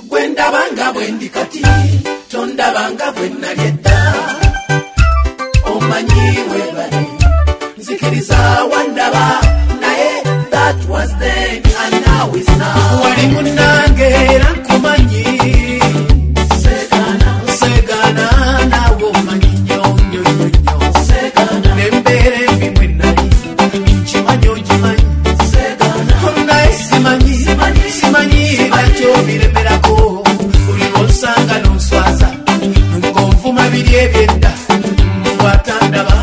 Gwenda banga bwendi kati tonda banga bwenna lyedda omanyi webale nzikiriza wandaba naye that was then and now is now wali munange era nkumanyi segana nawe omanyi nnyo nembere mbi mwenali nkimanyi ogimanyi naye simanyi bakyo biremerako buli lwonsanga nonswaza ngonvuma biri ebyedda watandaba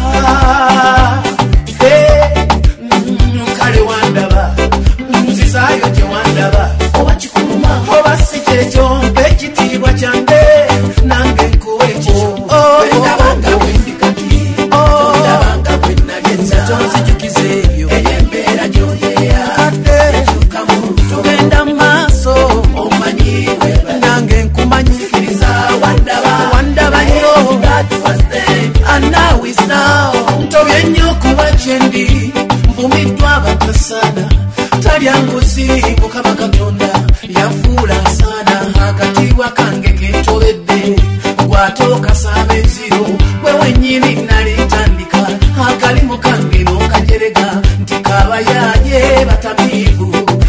kale wandaba nzizayo gye wandaba oba kikuluma oba si kyekyo mpa ekitiibwa kyange nange nkuwa ekyo endabanga wendikati ondabanga bwennagenza tonzijukiza ebyo eyembeera gyoyeya ekyukamu tugenda mu maaso omanyi nange nkumanyi sikiriza wandaba nnyo and now is now ntobye nnyo kuba kyendi mbumiddwa abatasana talya nguzi mukama katonda yanfuula asaana akatiibwa kange kentobedde gwatookasaba enziro gwe wennyini nali ntandika akalimu kange n'okajerega nti kabayaye batamiivu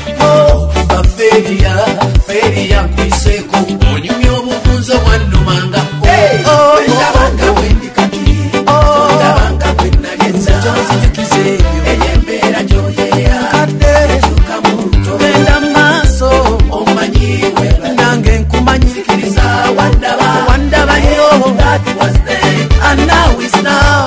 baferiya nkwiseeko onyumya obufunze bwannumanga ndabanga wendikati ondabanga bwennagenza tonzijukiza ebyo eyembeera gyoyeya ekyukamu tugenda mu maaso omanyi nange nkumanyi sikiriza wandaba nnyo that was then and now is now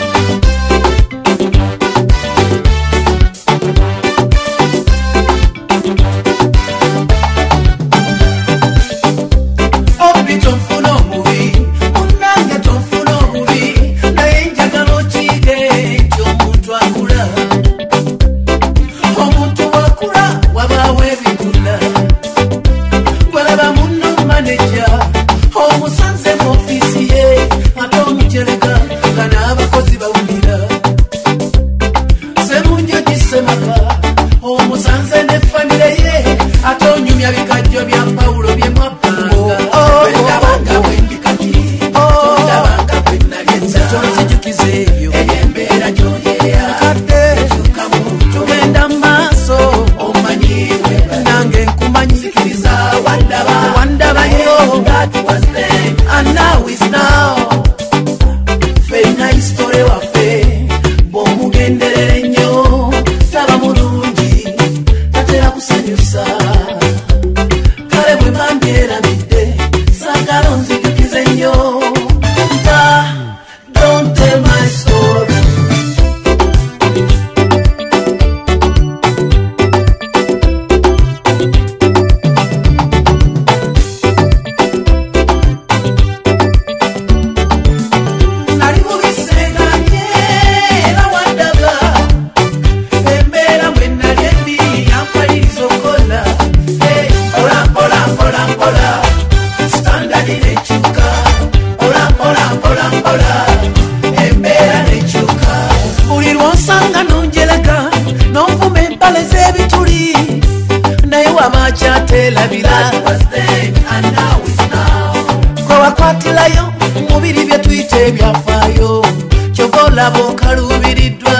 kowakwatilayo mubiri byetuyite ebyafaayo kyovolaba okalubiriddwa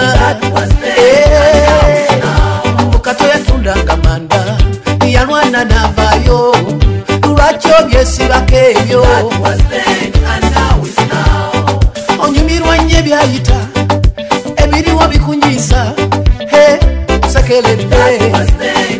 mukato yatundanga manda yalwana navaayo lwakyo byesibako ebyo onyumirwa nnyo ebyayita ebiriwo bikunyisa sekeledde